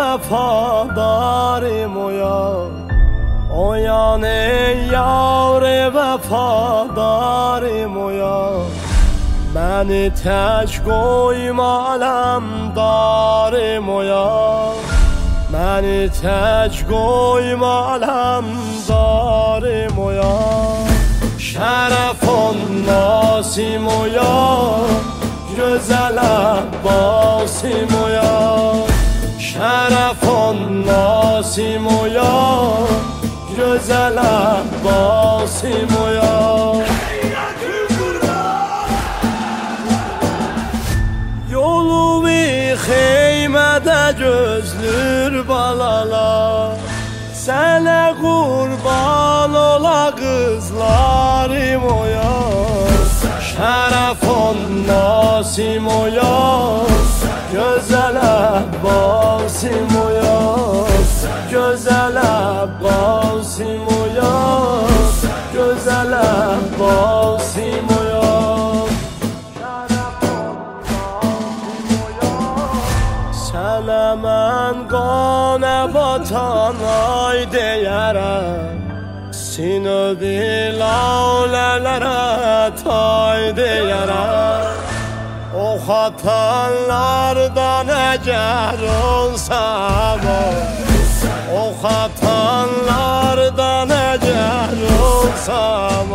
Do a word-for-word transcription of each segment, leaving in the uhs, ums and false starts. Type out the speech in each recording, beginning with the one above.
vəfadarım o yar, o yan ey yar vəfadarım o yar. Məni tək qoyma aləmdarım o yar, məni tək qoyma aləmdarım o yar. Şərəf on nasim o yar, gözəl Abbasim o yar. Şərəf on nasim o yar, gözəl Abbasim o yar. Yolu-i xeymədə gözlür balalar, sənə qurban ola qızlarım o yar. Şərəf on nasim o yar, gözəl Abbasim o yar. Gözəl Abbasim o yar, gözəl Abbasim o yar. Sənə mən qanə batan ay deyərəm, sinöbi lalələrə tay deyərəm. Ox atanlardan əgər olsam, ox atanlardan əgər olsam,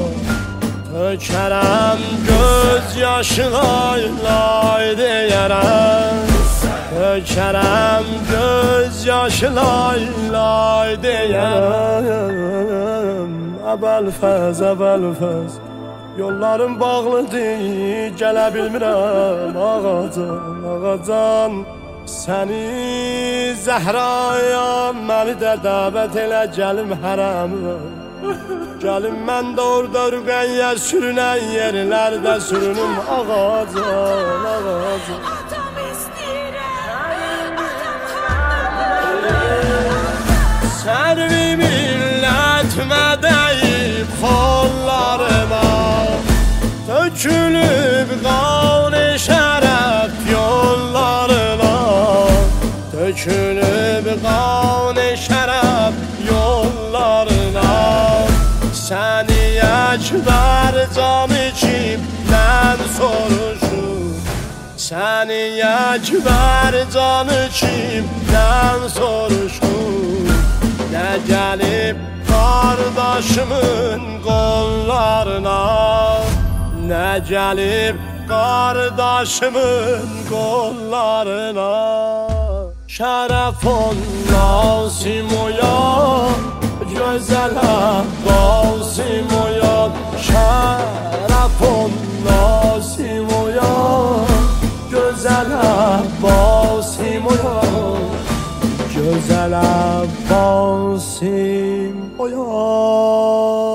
tökərəm göz yaşı lay lay deyərəm. Tökərəm göz yaşı lay lay deyərəm. Əbəlfəz, əbəlfəz, yollarım bağlıdır, gələ bilmirəm ağacan, ağacan. Səni Zəhrayam, məni də dəvət elə gəlim hərəmə. Gəlim mən də orada rüqəyyə sürünən yerlərdə sürünüm ağacan, ağacan. Sərvi millət mədəyib xollarıma, tökülüb qan-ı şərəf yollarına, tökülüb qan-ı şərəf yollarına. Səni əkbər canı kimdən soruşur, səni əkbər canı kimdən soruşur. Nə gəlib qardaşımın qollarına, nə gəlib qardaşımın qollarına. Şərəf on nasim o yar, gözəl Abbasim o yar. Şərəf on nasim o yar, gözəl Abbasim o yar. Gözəl Abbasim o yar.